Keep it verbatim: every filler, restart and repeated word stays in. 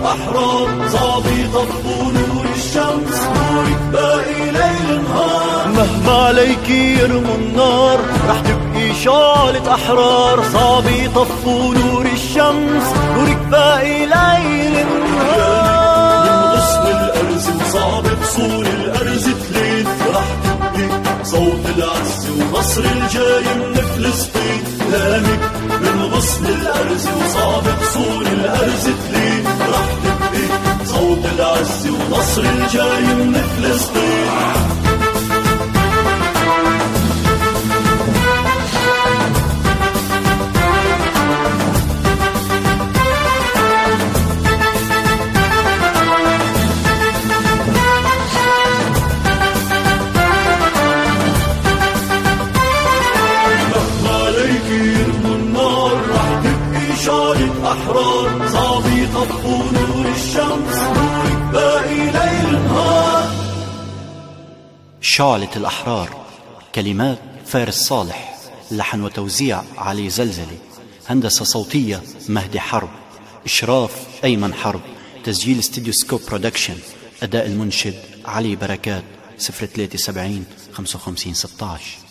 الأحرار، صافي طفو نور الشمس، نورك باقي ليل نهار. مهما عليك يرموا النار رح تبقي شعلة أحرار، صافي طفو نور الشمس، نورك باقي ليل نهار. من غصن الأرز وصعب فصول الأرز تلين، رح تبقي صوت العز ونصر الجاي من فلسطين. كلامك من غصن الأرز وصعب فصول الأرز تلين، رح تبقي صوت العز ونصر الجاي من فلسطين. أحرار، صافي طفو نور الشمس، نورك باقي ليل نهار. شعلة الأحرار، كلمات فارس صالح، لحن وتوزيع علي زلزلي، هندسة صوتية مهدي حرب، إشراف أيمن حرب، تسجيل استوديو سكوب برودكشن، أداء المنشد علي بركات. صفر ثلاثة سبعين خمسة وخمسين ستة عشر.